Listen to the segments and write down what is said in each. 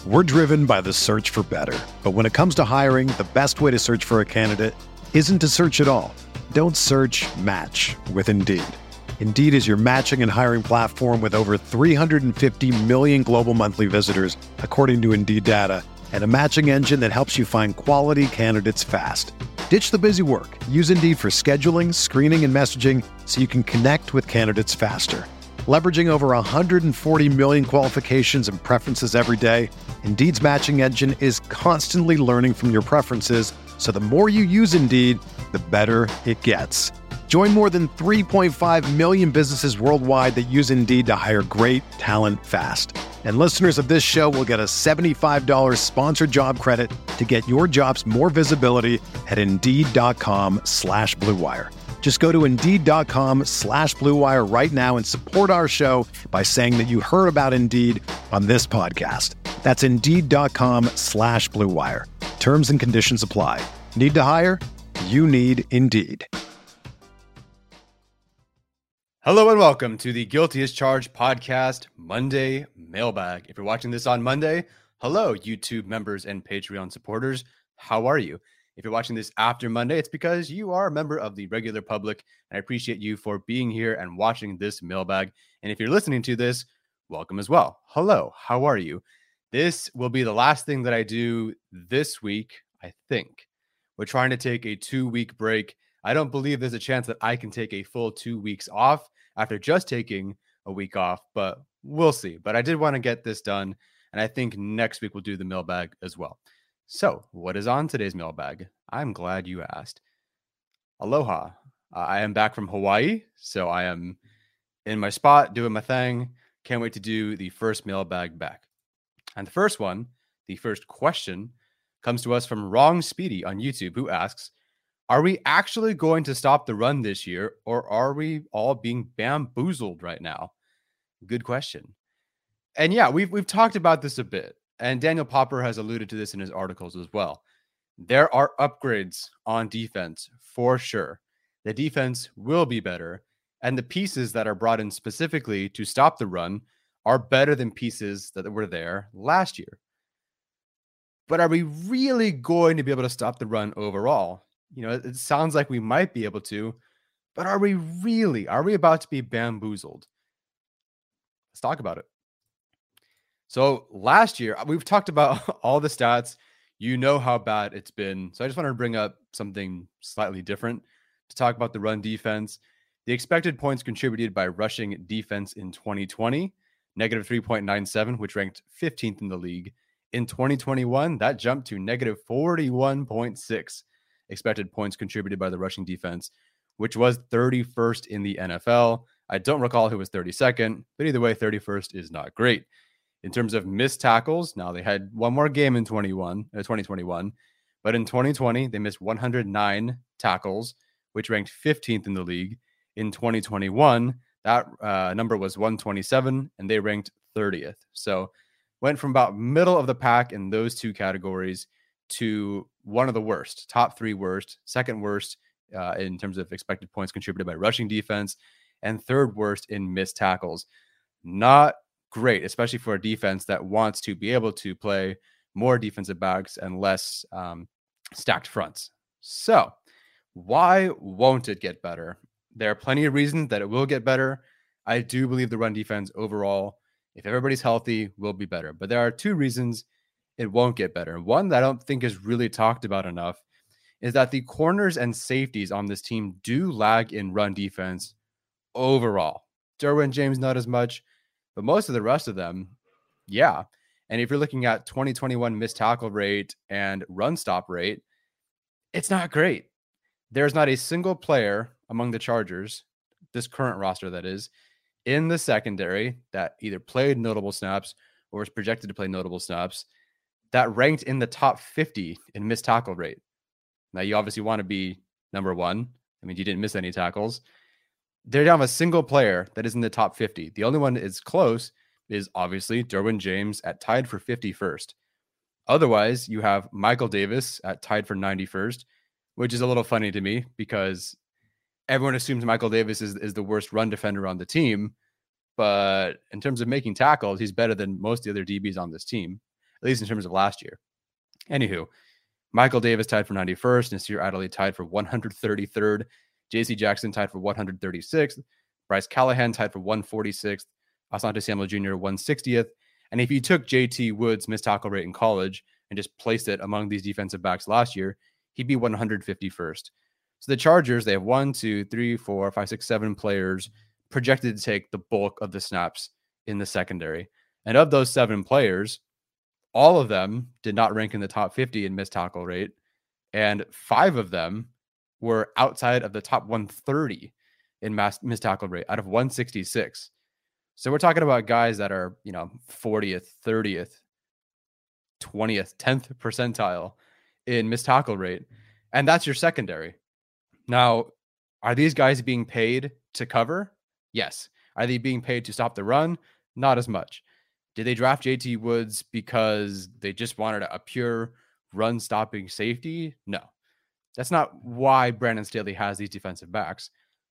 We're driven by the search for better. But when it comes to hiring, the best way to search for a candidate isn't to search at all. Don't search, match with Indeed. Indeed is your matching and hiring platform with over 350 million global monthly visitors, according to Indeed data, and a matching engine that helps you find quality candidates fast. Ditch the busy work. Use Indeed for scheduling, screening, and messaging so you can connect with candidates faster. Leveraging over 140 million qualifications and preferences every day, Indeed's matching engine is constantly learning from your preferences, so the more you use Indeed, the better it gets. Join more than 3.5 million businesses worldwide that use Indeed to hire great talent fast. And listeners of this show will get a $75 sponsored job credit to get your jobs more visibility at Indeed.com/Blue Wire. Just go to Indeed.com/Blue Wire right now and support our show by saying that you heard about Indeed on this podcast. That's Indeed.com/Blue Wire. Terms and conditions apply. Need to hire? You need Indeed. Hello and welcome to the Guilty as Charged podcast Monday Mailbag. If you're watching this on Monday, hello YouTube members and Patreon supporters. How are you? If you're watching this after Monday, it's because you are a member of the regular public, and I appreciate you for being here and watching this mailbag. And if you're listening to this, welcome as well. Hello, how are you? This will be the last thing that I do this week, I think. We're trying to take a 2-week break. I don't believe there's a chance that I can take a full 2 weeks off after just taking a week off, but we'll see. But I did want to get this done, and I think next week we'll do the mailbag as well. So what is on today's mailbag? I'm glad you asked. Aloha. I am back from Hawaii, so I am in my spot doing my thing. Can't wait to do the first mailbag back. And the first one, the first question, comes to us from Wrong Speedy on YouTube, who asks, are we actually going to stop the run this year, or are we all being bamboozled right now? Good question. And yeah, we've talked about this a bit, and Daniel Popper has alluded to this in his articles as well. There are upgrades on defense for sure. The defense will be better, and the pieces that are brought in specifically to stop the run are better than pieces that were there last year. But are we really going to be able to stop the run overall? You know, it sounds like we might be able to, but are we really? Are we about to be bamboozled? Let's talk about it. So last year, we've talked about all the stats. You know how bad it's been. So I just wanted to bring up something slightly different to talk about the run defense. The expected points contributed by rushing defense in 2020, negative 3.97, which ranked 15th in the league. In 2021, that jumped to negative 41.6. expected points contributed by the rushing defense, which was 31st in the NFL. I don't recall who was 32nd, but either way, 31st is not great. In terms of missed tackles, now they had one more game in 2021, but in 2020, they missed 109 tackles, which ranked 15th in the league. In 2021, that number was 127, and they ranked 30th. So went from about middle of the pack in those two categories to one of the worst, top 3 worst, second worst in terms of expected points contributed by rushing defense, and third worst in missed tackles. Not great, especially for a defense that wants to be able to play more defensive backs and less stacked fronts. So why won't it get better? There are plenty of reasons that it will get better. I do believe the run defense overall, if everybody's healthy, will be better. But there are 2 reasons it won't get better. One that I don't think is really talked about enough is that the corners and safeties on this team do lag in run defense overall. Derwin James, not as much, but most of the rest of them, yeah. And if you're looking at 2021 missed tackle rate and run stop rate, it's not great. There's not a single player among the Chargers, this current roster that is, in the secondary that either played notable snaps or was projected to play notable snaps that ranked in the top 50 in missed tackle rate. Now, you obviously want to be number 1. I mean, you didn't miss any tackles. They don't have a single player that is in the top 50. The only one that is close is obviously Derwin James at tied for 51st. Otherwise, you have Michael Davis at tied for 91st, which is a little funny to me because everyone assumes Michael Davis is the worst run defender on the team. But in terms of making tackles, he's better than most of the other DBs on this team. at least in terms of last year. Anywho, Michael Davis tied for 91st. Nasir Adderley tied for 133rd. J.C. Jackson tied for 136th. Bryce Callahan tied for 146th. Asante Samuel Jr. 160th. And if you took J.T. Woods' missed tackle rate in college and just placed it among these defensive backs last year, he'd be 151st. So the Chargers, they have 1, 2, 3, 4, 5, 6, 7 players projected to take the bulk of the snaps in the secondary. And of those 7 players, all of them did not rank in the top 50 in missed tackle rate. And 5 of them were outside of the top 130 in missed tackle rate out of 166. So we're talking about guys that are, 40th, 30th, 20th, 10th percentile in missed tackle rate. And that's your secondary. Now, are these guys being paid to cover? Yes. Are they being paid to stop the run? Not as much. Did they draft JT Woods because they just wanted a pure run stopping safety? No. That's not why Brandon Staley has these defensive backs.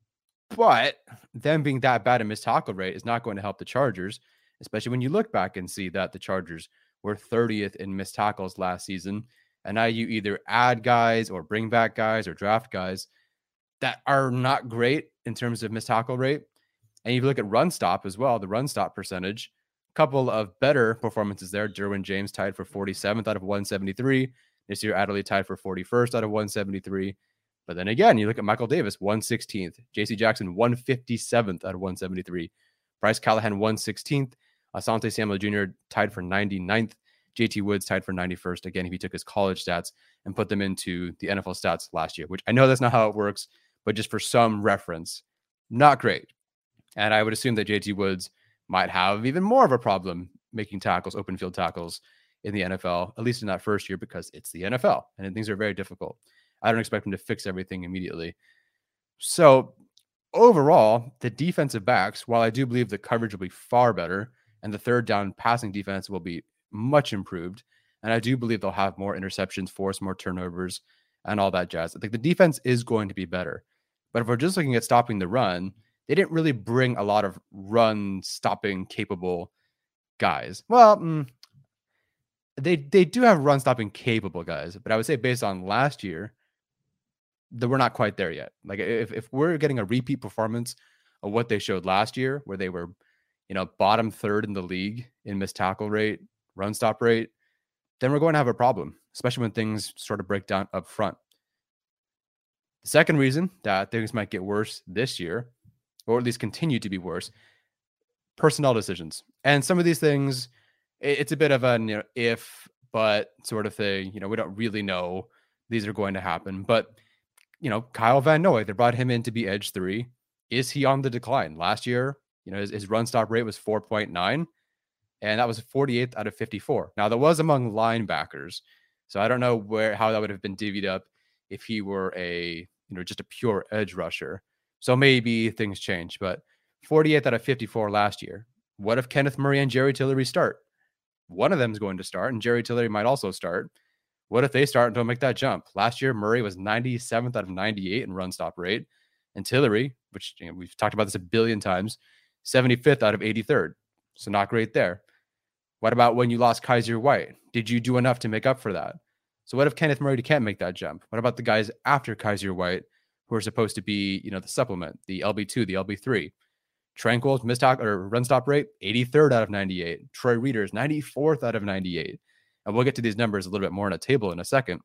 But them being that bad in missed tackle rate is not going to help the Chargers, especially when you look back and see that the Chargers were 30th in missed tackles last season. And now you either add guys or bring back guys or draft guys that are not great in terms of missed tackle rate. And you look at run stop as well, the run stop percentage, a couple of better performances there. Derwin James tied for 47th out of 173. Nasir Adderley tied for 41st out of 173. But then again, you look at Michael Davis, 116th. J.C. Jackson, 157th out of 173. Bryce Callahan, 116th. Asante Samuel Jr. tied for 99th. J.T. Woods tied for 91st. Again, if he took his college stats and put them into the NFL stats last year, which I know that's not how it works, but just for some reference, not great. And I would assume that J.T. Woods might have even more of a problem making tackles, open field tackles in the NFL, at least in that first year, because it's the NFL and things are very difficult. I don't expect him to fix everything immediately. So overall, the defensive backs, while I do believe the coverage will be far better and the third down passing defense will be much improved, and I do believe they'll have more interceptions, force more turnovers, and all that jazz. I think the defense is going to be better. But if we're just looking at stopping the run, they didn't really bring a lot of run stopping capable guys. Well, they do have run stopping capable guys, but I would say based on last year, that we're not quite there yet. Like if we're getting a repeat performance of what they showed last year, where they were, bottom third in the league in missed tackle rate, run stop rate, then we're going to have a problem, especially when things sort of break down up front. The second reason that things might get worse this year, or at least continue to be worse, personnel decisions. And some of these things, it's a bit of an if, but sort of thing. We don't really know these are going to happen. But, Kyle Van Noy, they brought him in to be edge 3. Is he on the decline? Last year, his run stop rate was 4.9, and that was 48th out of 54. Now, that was among linebackers. So I don't know how that would have been divvied up if he were just a pure edge rusher. So maybe things change, but 48th out of 54 last year. What if Kenneth Murray and Jerry Tillery start? One of them is going to start, and Jerry Tillery might also start. What if they start and don't make that jump? Last year, Murray was 97th out of 98 in run stop rate, and Tillery, which we've talked about this a billion times, 75th out of 83rd. So not great there. What about when you lost Kaiser White? Did you do enough to make up for that? So what if Kenneth Murray can't make that jump? What about the guys after Kaiser White who are supposed to be, the supplement, the LB2, the LB3? Tranquil's missed tackle or run stop rate, 83rd out of 98. Troy Reader's 94th out of 98. And we'll get to these numbers a little bit more in a table in a second.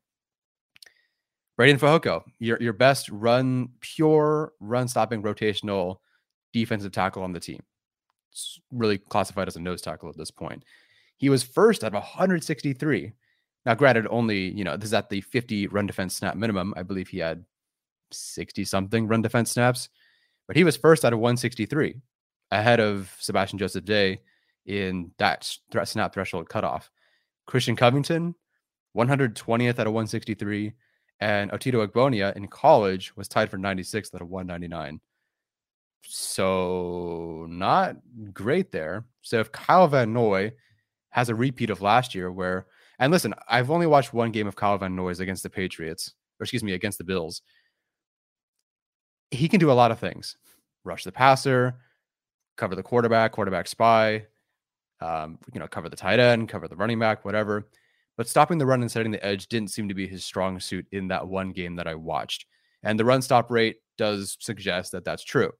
Braden Fehoko, your best pure run stopping rotational defensive tackle on the team. It's really classified as a nose tackle at this point. He was first out of 163. Now, granted, only, this is at the 50 run defense snap minimum. I believe he had 60 something run defense snaps, but he was first out of 163, ahead of Sebastian Joseph Day in that snap threshold cutoff. Christian Covington, 120th out of 163, and Otito Egbonia in college was tied for 96th out of 199. So not great there. So if Kyle Van Noy has a repeat of last year where, and listen, I've only watched one game of Kyle Van Noy's against against the Bills. He can do a lot of things. Rush the passer, cover the quarterback spy, Cover the tight end, cover the running back, whatever. But stopping the run and setting the edge didn't seem to be his strong suit in that one game that I watched. And the run stop rate does suggest that that's true.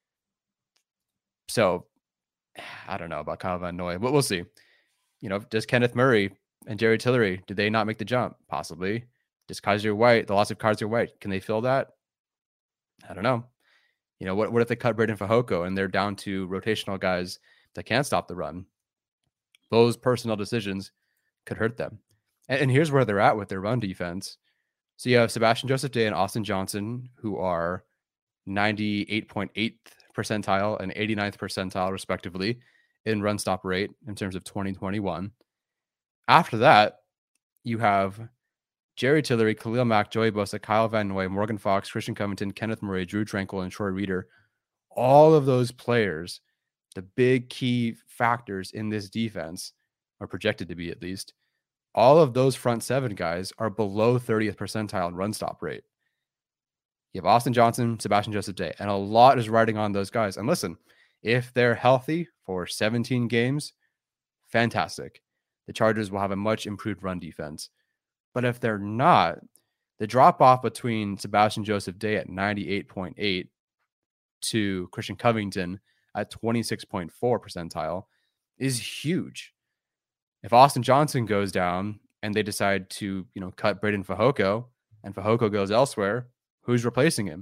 So I don't know about Kyle Van Noy, but we'll see. Does Kenneth Murray and Jerry Tillery, did they not make the jump? Possibly. Does Kaiser White, the loss of Kaiser White, can they fill that? I don't know. What if they cut Braden Fehoko and they're down to rotational guys that can't stop the run? Those personnel decisions could hurt them. And here's where they're at with their run defense. So you have Sebastian Joseph Day and Austin Johnson, who are 98.8th percentile and 89th percentile, respectively, in run stop rate in terms of 2021. After that, you have Jerry Tillery, Khalil Mack, Joey Bosa, Kyle Van Noy, Morgan Fox, Christian Covington, Kenneth Murray, Drew Tranquill, and Troy Reeder. All of those players, the big key factors in this defense, are projected to be at least, all of those front seven guys are below 30th percentile in run stop rate. You have Austin Johnson, Sebastian Joseph Day, and a lot is riding on those guys. And listen, if they're healthy for 17 games, fantastic. The Chargers will have a much improved run defense. But if they're not, the drop off between Sebastian Joseph Day at 98.8 to Christian Covington at 26.4 percentile is huge. If Austin Johnson goes down and they decide to, cut Braden Fehoko and Fehoko goes elsewhere, who's replacing him?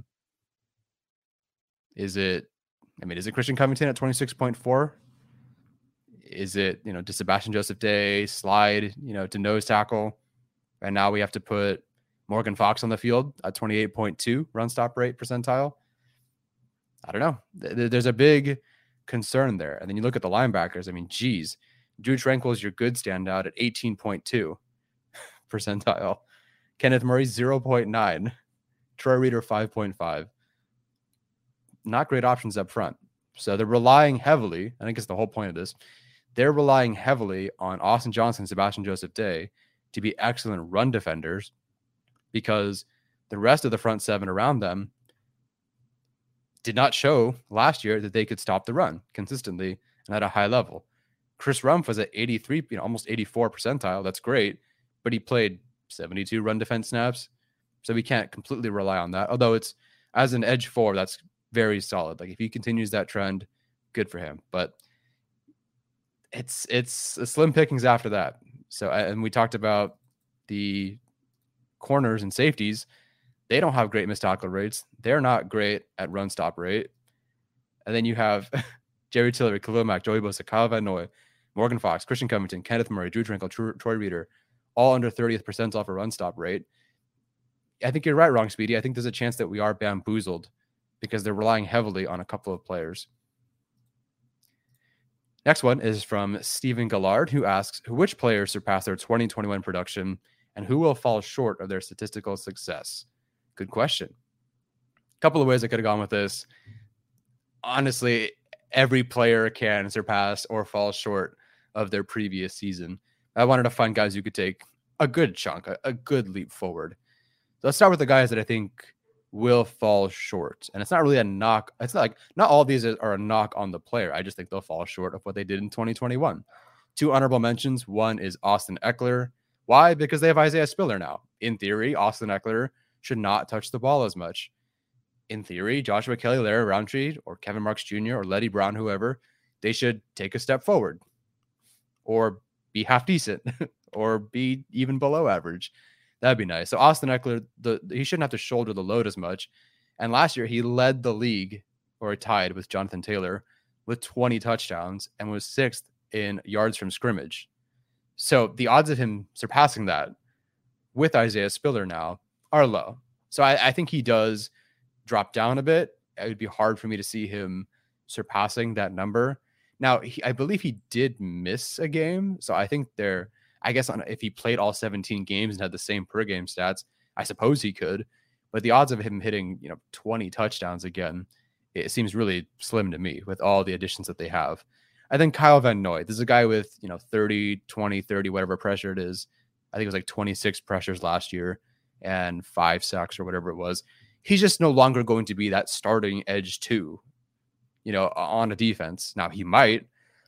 Is it Christian Covington at 26.4? Is it, does Sebastian Joseph Day slide, to nose tackle? And now we have to put Morgan Fox on the field at 28.2 run stop rate percentile. I don't know. There's a big concern there. And then you look at the linebackers. Geez, Drew Tranquill is your good standout at 18.2 percentile. Kenneth Murray, 0.9. Troy Reeder, 5.5. Not great options up front. So they're relying heavily, I think it's the whole point of this, they're relying heavily on Austin Johnson, Sebastian Joseph Day to be excellent run defenders because the rest of the front seven around them did not show last year that they could stop the run consistently and at a high level. Chris Rumph was at 83, almost 84 percentile. That's great, but he played 72 run defense snaps. So we can't completely rely on that. Although it's as an edge forward, that's very solid. Like if he continues that trend, good for him. But it's slim pickings after that. So, and we talked about the corners and safeties. They don't have great missed tackle rates. They're not great at run stop rate. And then you have Jerry Tillery, Khalil Mack, Joey Bosa, Kyle Van Noy, Morgan Fox, Christian Covington, Kenneth Murray, Drew Tranquill, Troy Reeder, all under 30th percentile for run stop rate. I think you're right, Wrong Speedy. I think there's a chance that we are bamboozled because they're relying heavily on a couple of players. Next one is from Stephen Gallard, who asks, which players surpassed their 2021 production and who will fall short of their statistical success? Good question. A couple of ways I could have gone with this. Honestly, every player can surpass or fall short of their previous season. I wanted to find guys who could take a good chunk, a good leap forward. So let's start with the guys that I think will fall short. And it's not really a knock. It's not all of these are a knock on the player. I just think they'll fall short of what they did in 2021. Two honorable mentions. One is Austin Ekeler. Why? Because they have Isaiah Spiller now. In theory, Austin Ekeler should not touch the ball as much. In theory, Joshua Kelly, Larry Roundtree, or Kevin Marks Jr., or Letty Brown, whoever, they should take a step forward or be half decent or be even below average. That'd be nice. So Austin Ekeler, he shouldn't have to shoulder the load as much. And last year, he led the league, or tied with Jonathan Taylor, with 20 touchdowns and was 6th in yards from scrimmage. So the odds of him surpassing that with Isaiah Spiller now are low. So I think he does drop down a bit. It would be hard for me to see him surpassing that number. Now, I believe he did miss a game. So I think if he played all 17 games and had the same per game stats, I suppose he could. But the odds of him hitting, 20 touchdowns again, it seems really slim to me with all the additions that they have. I think Kyle Van Noy, this is a guy with, 30, 20, 30, whatever pressure it is. I think it was like 26 pressures last year and 5 sacks or whatever it was. He's just no longer going to be that starting edge 2, on a defense. Now he might,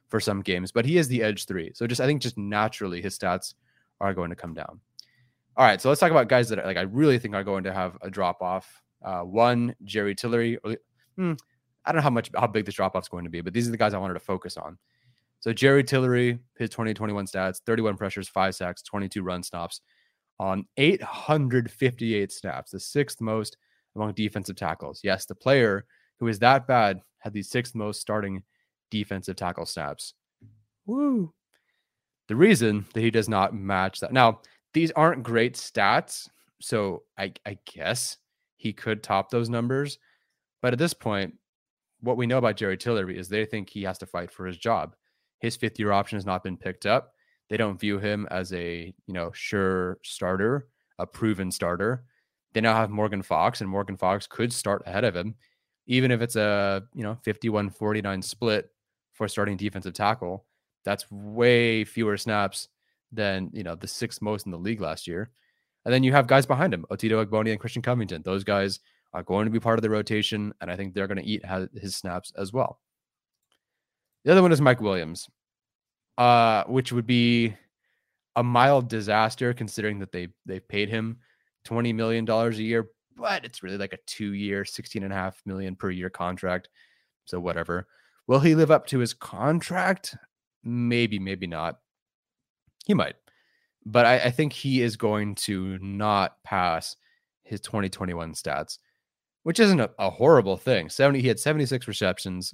for some games, but he is the edge 3. So I think just naturally his stats are going to come down. All right, so let's talk about guys that I really think are going to have a drop off. One, Jerry Tillery. I don't know how big this drop off is going to be, but these are the guys I wanted to focus on. So Jerry Tillery, his 2021 stats: 31 pressures, 5 sacks, 22 run stops on 858 snaps, the 6th most among defensive tackles. Yes, the player who is that bad had the 6th most starting defensive tackle snaps. Woo! The reason that he does not match that. Now, these aren't great stats, so I guess he could top those numbers. But at this point, what we know about Jerry Tillery is they think he has to fight for his job. His 5th-year option has not been picked up. They don't view him as a, sure starter, a proven starter. They now have Morgan Fox, and Morgan Fox could start ahead of him, even if it's a, 51-49 split for starting defensive tackle. That's way fewer snaps than, the 6th most in the league last year. And then you have guys behind him, Otito Ogboni and Christian Covington. Those guys are going to be part of the rotation, and I think they're going to eat his snaps as well. The other one is Mike Williams, which would be a mild disaster considering that they paid him $20 million a year, but it's really like a 2-year, $16.5 million per year contract. So whatever. Will he live up to his contract? Maybe, maybe not. He might. But I think he is going to not pass his 2021 stats, which isn't a horrible thing. He had 76 receptions,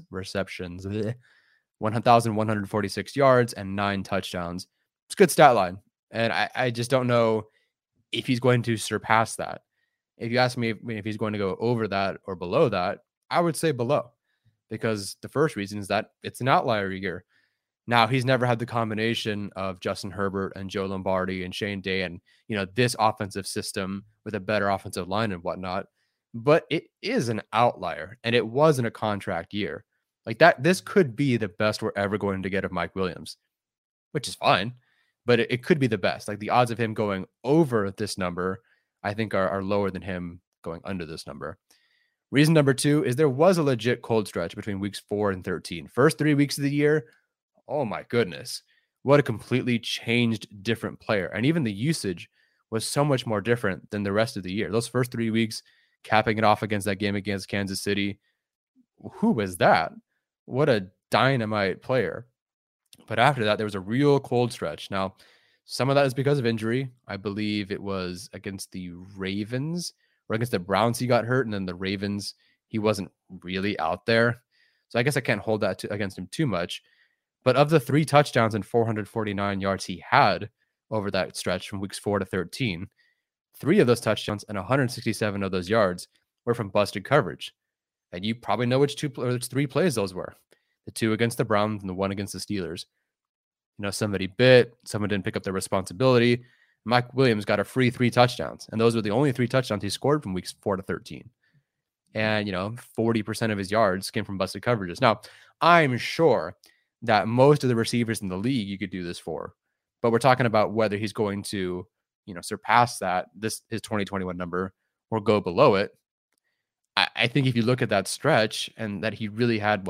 1,146 yards, and 9 touchdowns. It's a good stat line. And I just don't know if he's going to surpass that. If you ask me if he's going to go over that or below that, I would say below. Because the first reason is that it's an outlier year. Now, he's never had the combination of Justin Herbert and Joe Lombardi and Shane Day and, this offensive system with a better offensive line and whatnot. But it is an outlier, and it wasn't a contract year. Like that, this could be the best we're ever going to get of Mike Williams, which is fine, but it could be the best. Like the odds of him going over this number, I think are lower than him going under this number. Reason number 2 is there was a legit cold stretch between weeks 4 and 13. First 3 weeks of the year, oh my goodness, what a completely changed, different player. And even the usage was so much more different than the rest of the year. Those first 3 weeks, capping it off against that game against Kansas City. Who was that? What a dynamite player. But after that, there was a real cold stretch. Now, some of that is because of injury. I believe it was against the Ravens or against the Browns he got hurt. And then the Ravens, he wasn't really out there. So I guess I can't hold that against him too much. But of the 3 touchdowns and 449 yards he had over that stretch from weeks 4 to 13, 3 of those touchdowns and 167 of those yards were from busted coverage. And you probably know which 3 plays those were. The 2 against the Browns and the 1 against the Steelers. Somebody bit, someone didn't pick up their responsibility. Mike Williams got a free 3 touchdowns. And those were the only 3 touchdowns he scored from weeks 4 to 13. And, 40% of his yards came from busted coverages. Now, I'm sure that most of the receivers in the league you could do this for. But we're talking about whether he's going to, surpass that, his 2021 number, or go below it. I think if you look at that stretch and that he really had,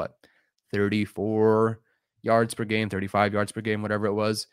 34 yards per game, 35 yards per game, whatever it was,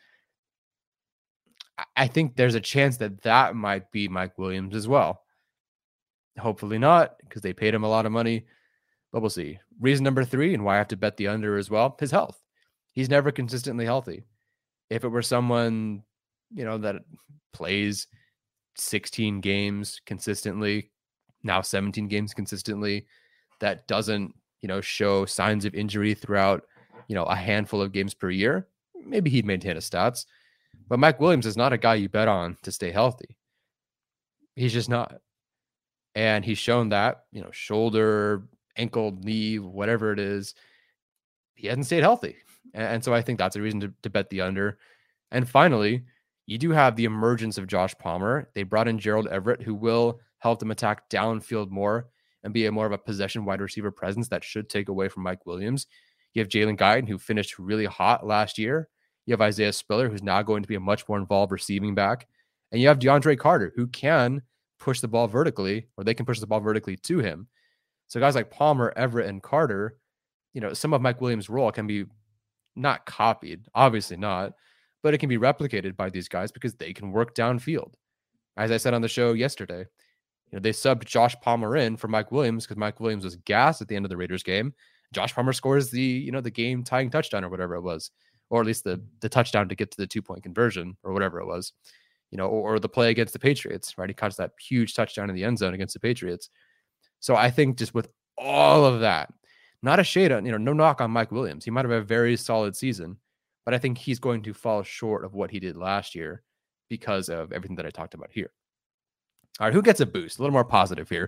I think there's a chance that might be Mike Williams as well. Hopefully not, because they paid him a lot of money, but we'll see. Reason number 3, and why I have to bet the under as well, his health. He's never consistently healthy. If it were someone, that plays 16 games consistently, now 17 games consistently, that doesn't, show signs of injury throughout, a handful of games per year, maybe he'd maintain his stats. But Mike Williams is not a guy you bet on to stay healthy. He's just not. And he's shown that, shoulder, ankle, knee, whatever it is, he hasn't stayed healthy. And so I think that's a reason to bet the under. And finally, you do have the emergence of Josh Palmer. They brought in Gerald Everett, who will help them attack downfield more and be more of a possession wide receiver presence that should take away from Mike Williams. You have Jalen Guyton, who finished really hot last year. You have Isaiah Spiller, who's now going to be a much more involved receiving back. And you have DeAndre Carter, who can push the ball vertically, or they can push the ball vertically to him. So guys like Palmer, Everett, and Carter, some of Mike Williams' role can be not copied, obviously not, but it can be replicated by these guys because they can work downfield. As I said on the show yesterday, they subbed Josh Palmer in for Mike Williams because Mike Williams was gassed at the end of the Raiders game. Josh Palmer scores the game tying touchdown or whatever it was, or at least the touchdown to get to the 2-point conversion or whatever it was, or the play against the Patriots, right? He caught that huge touchdown in the end zone against the Patriots. So I think just with all of that, not a shade on, no knock on Mike Williams. He might have a very solid season, but I think he's going to fall short of what he did last year because of everything that I talked about here. All right, who gets a boost? A little more positive here.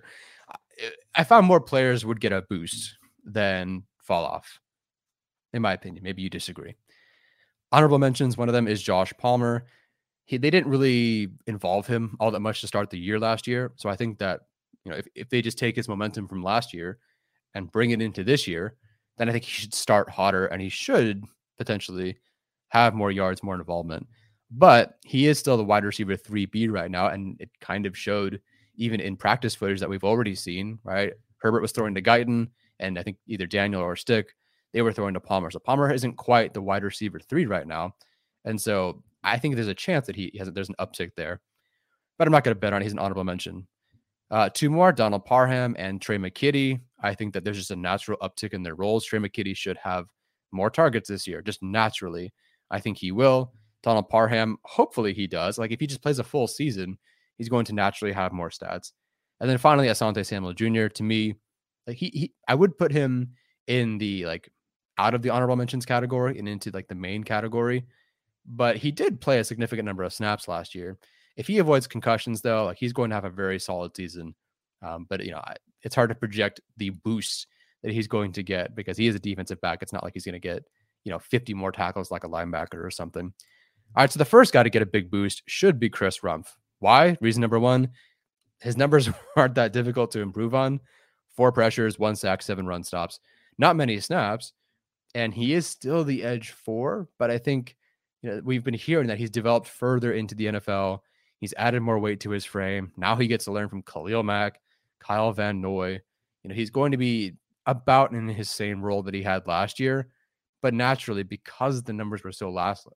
I found more players would get a boost than fall off, in my opinion. Maybe you disagree. Honorable mentions, one of them is Josh Palmer. They didn't really involve him all that much to start the year last year. So I think that, if they just take his momentum from last year and bring it into this year, then I think he should start hotter and he should potentially have more yards, more involvement. But he is still the wide receiver 3B right now, and it kind of showed even in practice footage that we've already seen, right? Herbert was throwing to Guyton, and I think either Daniel or Stick, they were throwing to Palmer. So Palmer isn't quite the wide receiver 3 right now. And so I think there's a chance that there's an uptick there. But I'm not going to bet on it. He's an honorable mention. 2 more, Donald Parham and Trey McKitty. I think that there's just a natural uptick in their roles. Trey McKitty should have more targets this year, just naturally. I think he will. Donald Parham, hopefully he does. Like if he just plays a full season, he's going to naturally have more stats. And then finally, Asante Samuel Jr. To me, like I would put him in the out of the honorable mentions category and into the main category. But he did play a significant number of snaps last year. If he avoids concussions, though, he's going to have a very solid season. But it's hard to project the boost that he's going to get because he is a defensive back. It's not like he's going to get 50 more tackles like a linebacker or something. All right, so the first guy to get a big boost should be Chris Rumph. Why? Reason number one, his numbers aren't that difficult to improve on. 4 pressures, 1 sack, 7 run stops. Not many snaps, and he is still the edge 4, but I think we've been hearing that he's developed further into the NFL. He's added more weight to his frame. Now he gets to learn from Khalil Mack, Kyle Van Noy. He's going to be about in his same role that he had last year, but naturally, because the numbers were so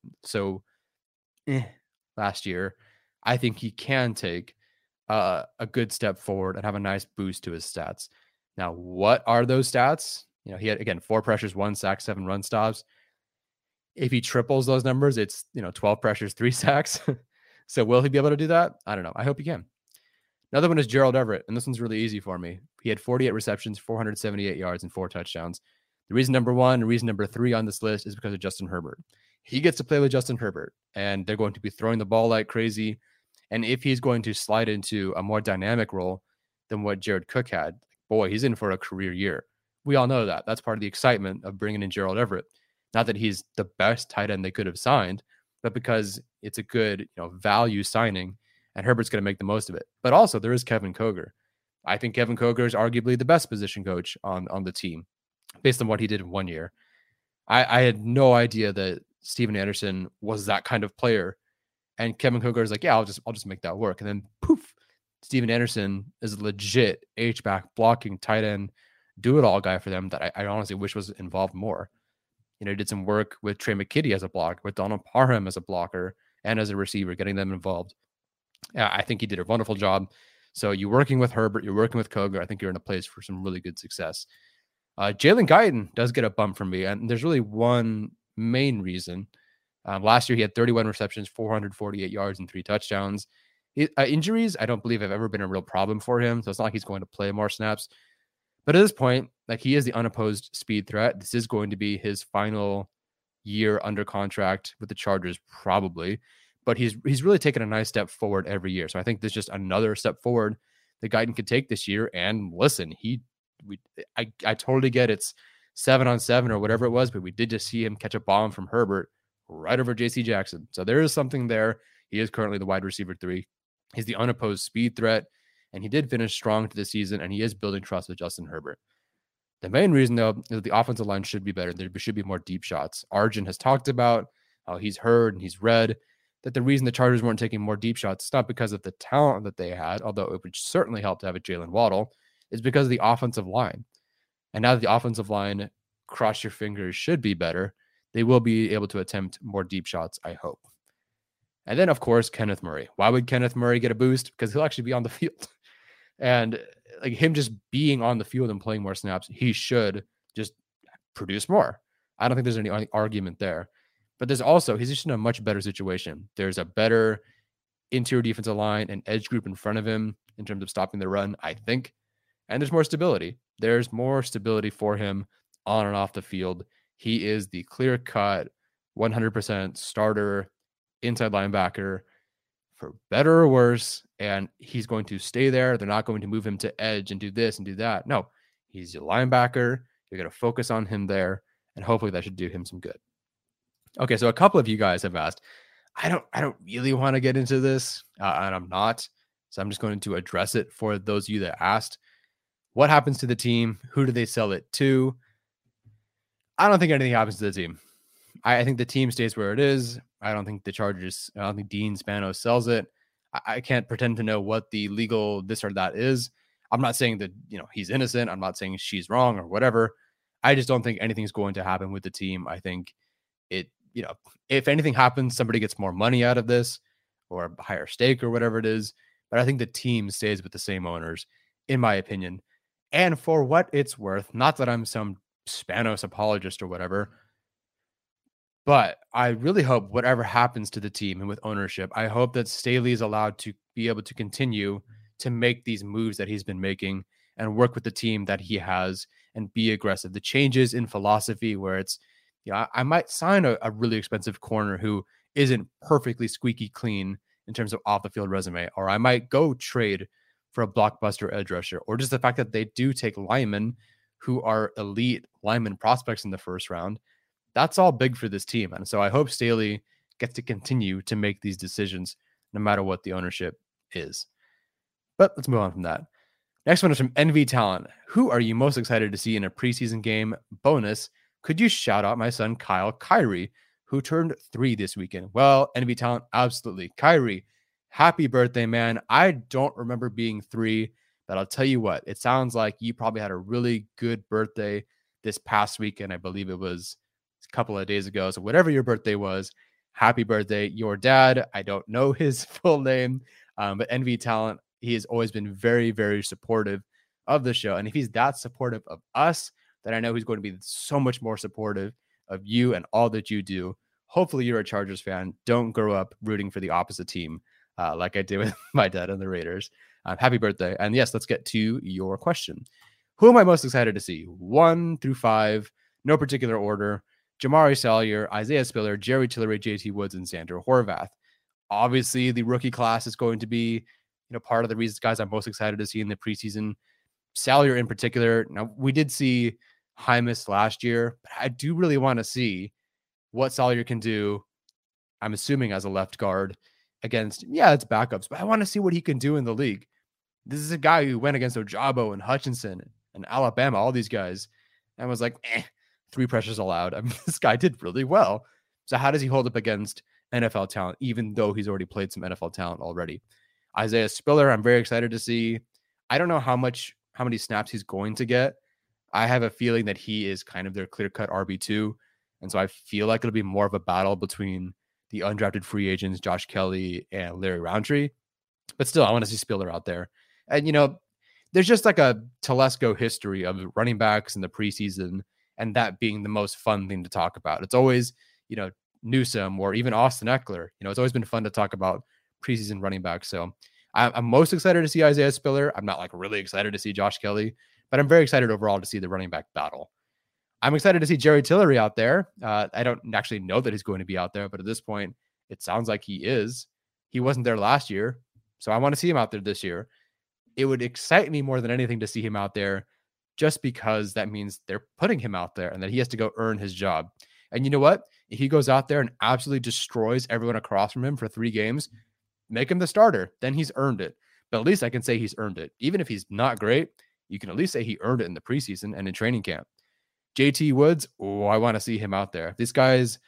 last year, I think he can take a good step forward and have a nice boost to his stats. Now, what are those stats? He had, again, 4 pressures, 1 sack, 7 run stops. If he triples those numbers, it's 12 pressures, 3 sacks. So will he be able to do that? I don't know. I hope he can. Another one is Gerald Everett, and this one's really easy for me. He had 48 receptions, 478 yards, and 4 touchdowns. The reason number 1 and reason number 3 on this list is because of Justin Herbert. He gets to play with Justin Herbert, and they're going to be throwing the ball like crazy. And if he's going to slide into a more dynamic role than what Jared Cook had, boy, he's in for a career year. We all know that. That's part of the excitement of bringing in Gerald Everett. Not that he's the best tight end they could have signed, but because it's a good value signing, and Herbert's going to make the most of it. But also, there is Kevin Koger. I think Kevin Koger is arguably the best position coach on the team based on what he did in 1 year. I had no idea that Steven Anderson was that kind of player. And Kevin Koger is like, yeah, I'll just make that work. And then poof, Steven Anderson is a legit H-back blocking tight end, do-it-all guy for them that I honestly wish was involved more. He did some work with Trey McKitty as a blocker, with Donald Parham as a blocker, and as a receiver, getting them involved. Yeah, I think he did a wonderful job. So you're working with Herbert, you're working with Koger. I think you're in a place for some really good success. Jalen Guyton does get a bump from me, and there's really one main reason. Last year, he had 31 receptions, 448 yards, and 3 touchdowns. Injuries, I don't believe have ever been a real problem for him, so it's not like he's going to play more snaps. But at this point, he is the unopposed speed threat. This is going to be his final year under contract with the Chargers, probably. But he's really taken a nice step forward every year. So I think there's just another step forward that Guyton could take this year. And listen, I totally get it's 7-on-7 or whatever it was, but we did just see him catch a bomb from Herbert right over JC Jackson. So there is something there. He is currently the wide receiver 3. He's the unopposed speed threat, and he did finish strong to the season, and he is building trust with Justin Herbert. The main reason, though, is that the offensive line should be better. There should be more deep shots. Arjun has talked about how he's heard and he's read that the reason the Chargers weren't taking more deep shots is not because of the talent that they had, although it would certainly help to have a Jalen Waddle, is because of the offensive line. And now that the offensive line, cross your fingers, should be better, they will be able to attempt more deep shots, I hope. And then, of course, Kenneth Murray. Why would Kenneth Murray get a boost? Because he'll actually be on the field. And like him just being on the field and playing more snaps, he should just produce more. I don't think there's any argument there. But there's also, he's just in a much better situation. There's a better interior defensive line and edge group in front of him in terms of stopping the run, I think. And there's more stability. There's more stability for him on and off the field. He is the clear-cut, 100% starter, inside linebacker, for better or worse, and he's going to stay there. They're not going to move him to edge and do this and do that. No, he's a linebacker. You're going to focus on him there, and hopefully that should do him some good. Okay, so a couple of you guys have asked, I don't really want to get into this, and I'm not, so I'm just going to address it for those of you that asked. What happens to the team? Who do they sell it to? I don't think anything happens to the team. I think the team stays where it is. I don't think Dean Spanos sells it. I can't pretend to know what the legal this or that is. I'm not saying that, he's innocent. I'm not saying she's wrong or whatever. I just don't think anything's going to happen with the team. I think if anything happens, somebody gets more money out of this or a higher stake or whatever it is. But I think the team stays with the same owners, in my opinion. And for what it's worth, not that I'm some Spanos apologist or whatever, but I really hope whatever happens to the team and with ownership, I hope that Staley is allowed to be able to continue to make these moves that he's been making and work with the team that he has and be aggressive. The changes in philosophy where it's, I might sign a really expensive corner who isn't perfectly squeaky clean in terms of off the field resume, or I might go trade for a blockbuster edge rusher, or just the fact that they do take linemen who are elite lineman prospects in the first round. That's all big for this team. And so I hope Staley gets to continue to make these decisions no matter what the ownership is. But let's move on from that. Next one is from NV Talent. Who are you most excited to see in a preseason game? Bonus, could you shout out my son Kyle Kyrie, who turned 3 this weekend? Well, NV Talent, absolutely. Kyrie, happy birthday, man. I don't remember being 3, but I'll tell you what, it sounds like you probably had a really good birthday this past weekend. I believe it was a couple of days ago. So whatever your birthday was, happy birthday. Your dad, I don't know his full name, but NV Talent, he has always been very, very supportive of the show. And if he's that supportive of us, then I know he's going to be so much more supportive of you and all that you do. Hopefully you're a Chargers fan. Don't grow up rooting for the opposite team like I did with my dad and the Raiders. Happy birthday. And yes, let's get to your question. Who am I most excited to see? 1 through 5, no particular order. Jamari Salyer, Isaiah Spiller, Jerry Tillery, JT Woods, and Xander Horvath. Obviously, the rookie class is going to be, part of the reasons guys I'm most excited to see in the preseason. Salyer in particular. Now, we did see Hymas last year, but I do really want to see what Salyer can do. I'm assuming as a left guard against, it's backups, but I want to see what he can do in the league. This is a guy who went against Ojabo and Hutchinson and Alabama, all these guys, and was like, 3 pressures allowed. I mean, this guy did really well. So how does he hold up against NFL talent, even though he's already played some NFL talent already? Isaiah Spiller, I'm very excited to see. I don't know how many snaps he's going to get. I have a feeling that he is kind of their clear-cut RB2. And so I feel like it'll be more of a battle between the undrafted free agents, Josh Kelly and Larry Roundtree. But still, I want to see Spiller out there. And, there's just like a Telesco history of running backs in the preseason, and that being the most fun thing to talk about. It's always, Newsome or even Austin Eckler. It's always been fun to talk about preseason running backs. So I'm most excited to see Isaiah Spiller. I'm not really excited to see Josh Kelly, but I'm very excited overall to see the running back battle. I'm excited to see Jerry Tillery out there. I don't actually know that he's going to be out there, but at this point, it sounds like he is. He wasn't there last year, so I want to see him out there this year. It would excite me more than anything to see him out there just because that means they're putting him out there and that he has to go earn his job. And you know what? If he goes out there and absolutely destroys everyone across from him for 3 games, make him the starter. Then he's earned it. But at least I can say he's earned it. Even if he's not great, you can at least say he earned it in the preseason and in training camp. JT Woods, I want to see him out there. This guy's,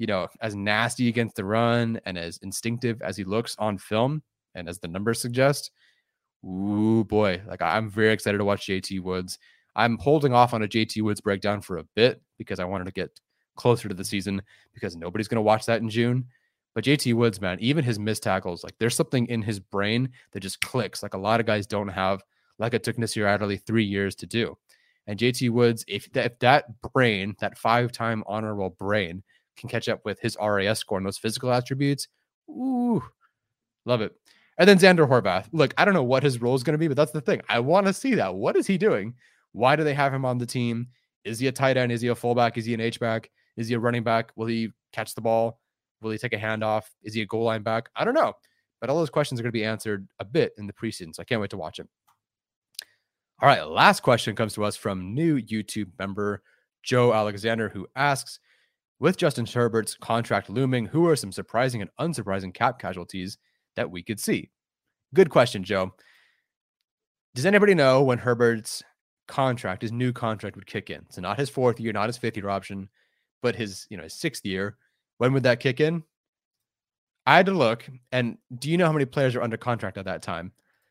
as nasty against the run and as instinctive as he looks on film and as the numbers suggest, boy, I'm very excited to watch JT Woods. I'm holding off on a JT Woods breakdown for a bit because I wanted to get closer to the season because nobody's going to watch that in June. But JT Woods, man, even his missed tackles, like there's something in his brain that just clicks like a lot of guys don't have, like it took Nasir Adderley 3 years to do. And JT Woods, if that brain, that 5-time honorable brain, can catch up with his RAS score and those physical attributes, ooh, love it. And then Xander Horvath. Look, I don't know what his role is going to be, but that's the thing. I want to see that. What is he doing? Why do they have him on the team? Is he a tight end? Is he a fullback? Is he an H-back? Is he a running back? Will he catch the ball? Will he take a handoff? Is he a goal line back? I don't know. But all those questions are going to be answered a bit in the preseason, so I can't wait to watch him. All right, last question comes to us from new YouTube member Joe Alexander, who asks, with Justin Herbert's contract looming, who are some surprising and unsurprising cap casualties that we could see? Good question, Joe. Does anybody know when Herbert's contract, his new contract, would kick in? So not his 4th year, not his 5th year option, but his, his 6th year. When would that kick in? I had to look. And do you know how many players are under contract at that time?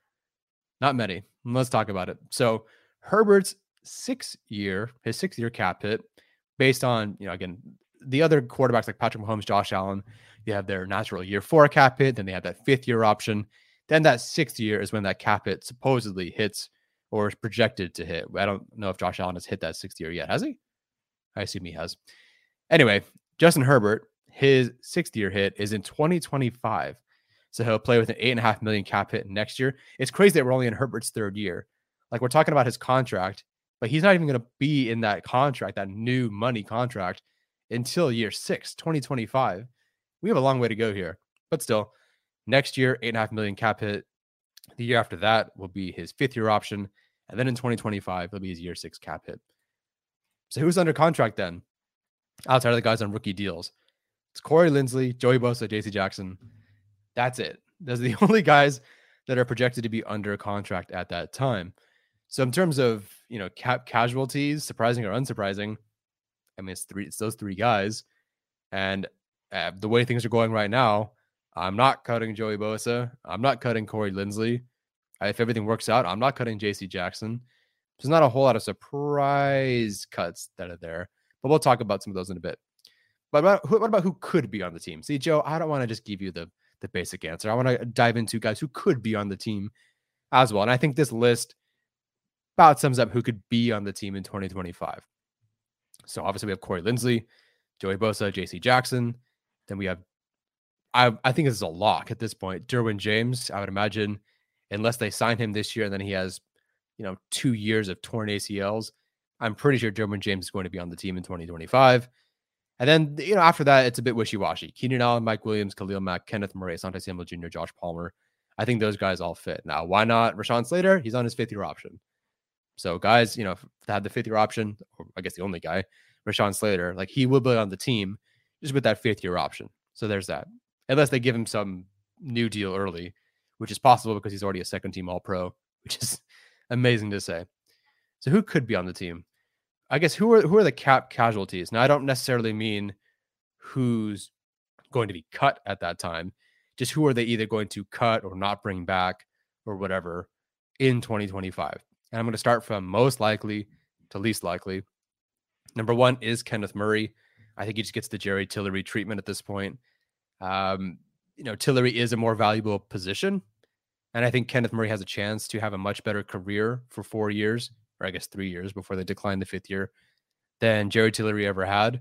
Not many. Let's talk about it. So Herbert's 6th year cap hit, based on, again, the other quarterbacks like Patrick Mahomes, Josh Allen, you have their natural year 4 cap hit, then they have that 5th year option. Then that 6th year is when that cap hit supposedly hits or is projected to hit. I don't know if Josh Allen has hit that 6th year yet. Has he? I assume he has. Anyway, Justin Herbert, his 6th year hit is in 2025. So he'll play with an $8.5 million cap hit next year. It's crazy that we're only in Herbert's 3rd year. Like, we're talking about his contract, but he's not even going to be in that contract, that new money contract, until year 6, 2025. We have a long way to go here. But still, next year, $8.5 million cap hit. The year after that will be his 5th year option. And then in 2025, it'll be his year 6 cap hit. So who's under contract then? Outside of the guys on rookie deals. It's Corey Linsley, Joey Bosa, JC Jackson. That's it. Those are the only guys that are projected to be under contract at that time. So in terms of, cap casualties, surprising or unsurprising, I mean, it's those 3 guys. And the way things are going right now, I'm not cutting Joey Bosa. I'm not cutting Corey Linsley. If everything works out, I'm not cutting JC Jackson. There's not a whole lot of surprise cuts that are there, but we'll talk about some of those in a bit. But what about who could be on the team? See, Joe, I don't want to just give you the basic answer. I want to dive into guys who could be on the team as well. And I think this list about sums up who could be on the team in 2025. So obviously we have Corey Linsley, Joey Bosa, JC Jackson. Then we have, I think this is a lock at this point, Derwin James. I would imagine, unless they sign him this year and then he has, 2 years of torn ACLs, I'm pretty sure Derwin James is going to be on the team in 2025. And then, after that, it's a bit wishy-washy. Keenan Allen, Mike Williams, Khalil Mack, Kenneth Murray, Asante Samuel Jr., Josh Palmer. I think those guys all fit. Now, why not Rashawn Slater? He's on his 5th year option. So guys, that had the 5th year option, or I guess the only guy, Rashawn Slater, like he will be on the team just with that 5th year option. So there's that. Unless they give him some new deal early, which is possible because he's already a 2nd team All-Pro, which is amazing to say. So who could be on the team? I guess who are the cap casualties? Now, I don't necessarily mean who's going to be cut at that time. Just who are they either going to cut or not bring back or whatever in 2025. And I'm going to start from most likely to least likely. Number 1 is Kenneth Murray. I think he just gets the Jerry Tillery treatment at this point. Tillery is a more valuable position. And I think Kenneth Murray has a chance to have a much better career for 4 years, or I guess 3 years before they decline the 5th year, than Jerry Tillery ever had.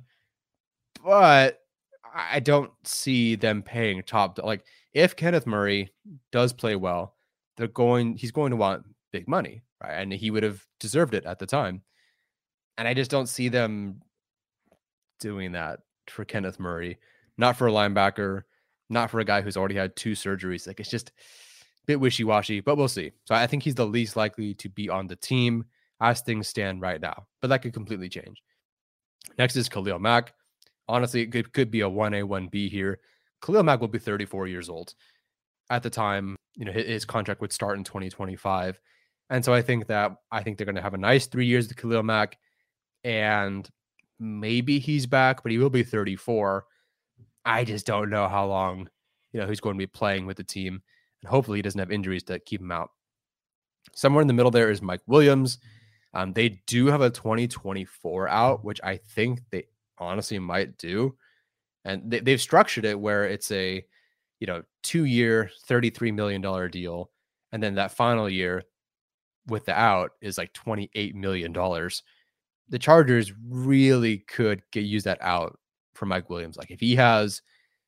But I don't see them paying top. Like, if Kenneth Murray does play well, he's going to want big money, right? And he would have deserved it at the time. And I just don't see them doing that for Kenneth Murray. Not for a linebacker, not for a guy who's already had 2 surgeries. Like, it's just a bit wishy-washy, but we'll see. So I think he's the least likely to be on the team as things stand right now, but that could completely change. Next is Khalil Mack. Honestly, it could be a 1A, 1B here. Khalil Mack will be 34 years old at the time. His contract would start in 2025. And so I think they're going to have a nice 3 years with Khalil Mack, and maybe he's back, but he will be 34. I just don't know how long, he's going to be playing with the team, and hopefully he doesn't have injuries that keep him out. Somewhere in the middle there is Mike Williams. They do have a 2024 out, which I think they honestly might do. And they've structured it where it's a, 2-year, $33 million deal. And then that final year with the out is like $28 million. The Chargers really could use that out for Mike Williams. Like if he has,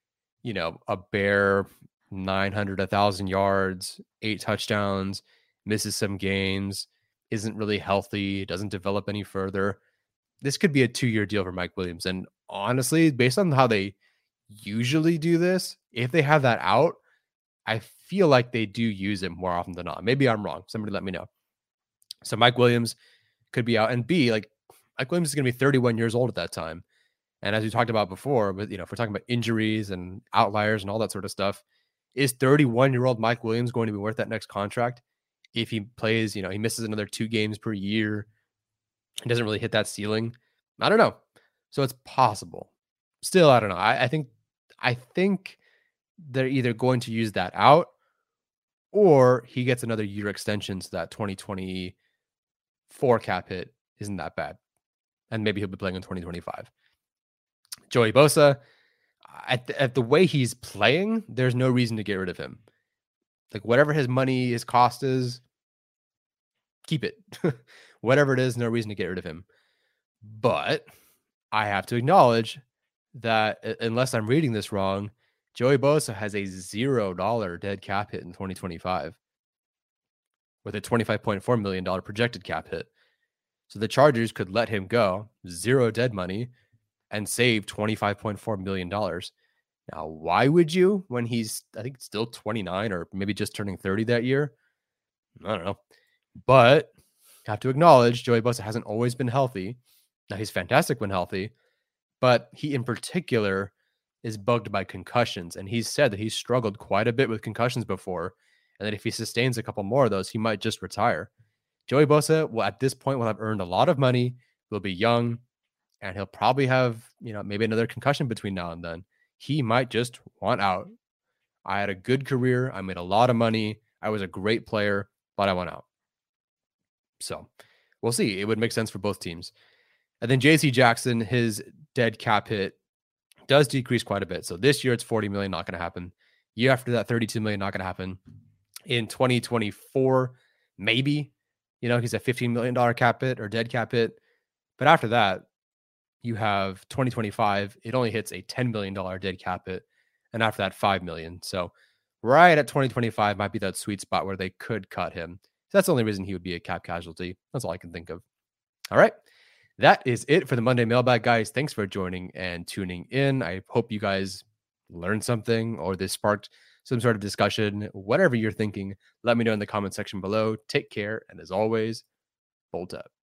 a bare 900, 1,000 yards, 8 touchdowns, misses some games, isn't really healthy, doesn't develop any further, this could be a 2-year deal for Mike Williams. And honestly, based on how they usually do this, if they have that out, I feel like they do use it more often than not. Maybe I'm wrong. Somebody let me know. So Mike Williams could be out, and B, like Mike Williams is going to be 31 years old at that time. And as we talked about before, but if we're talking about injuries and outliers and all that sort of stuff, is 31-year-old Mike Williams going to be worth that next contract? If he plays, he misses another 2 games per year and doesn't really hit that ceiling. I don't know. So it's possible. Still, I don't know. I think they're either going to use that out or he gets another year extension so that 2024 cap hit isn't that bad. And maybe he'll be playing in 2025. Joey Bosa, at the way he's playing, there's no reason to get rid of him. Like whatever his money, his cost is, keep it. Whatever it is, no reason to get rid of him. But I have to acknowledge that unless I'm reading this wrong, Joey Bosa has a $0 dead cap hit in 2025 with a $25.4 million projected cap hit. So the Chargers could let him go, 0 dead money, and save $25.4 million. Now, why would you when he's, I think, still 29 or maybe just turning 30 that year? I don't know. But I have to acknowledge Joey Bosa hasn't always been healthy. Now, he's fantastic when healthy, but he in particular is bugged by concussions. And he's said that he's struggled quite a bit with concussions before, and that if he sustains a couple more of those, he might just retire. Joey Bosa, well, at this point, will have earned a lot of money, will be young, and he'll probably have, maybe another concussion between now and then. He might just want out. I had a good career. I made a lot of money. I was a great player, but I want out. So we'll see. It would make sense for both teams. And then JC Jackson, his dead cap hit does decrease quite a bit. So this year it's 40 million, not going to happen. Year after that, 32 million, not going to happen. In 2024, maybe, he's a $15 million cap hit or dead cap hit. But after that, you have 2025, it only hits a $10 million dead cap hit. And after that, 5 million. So right at 2025 might be that sweet spot where they could cut him. So that's the only reason he would be a cap casualty. That's all I can think of. All right. That is it for the Monday Mailbag, guys. Thanks for joining and tuning in. I hope you guys learned something or this sparked some sort of discussion. Whatever you're thinking, let me know in the comment section below. Take care. And as always, bolt up.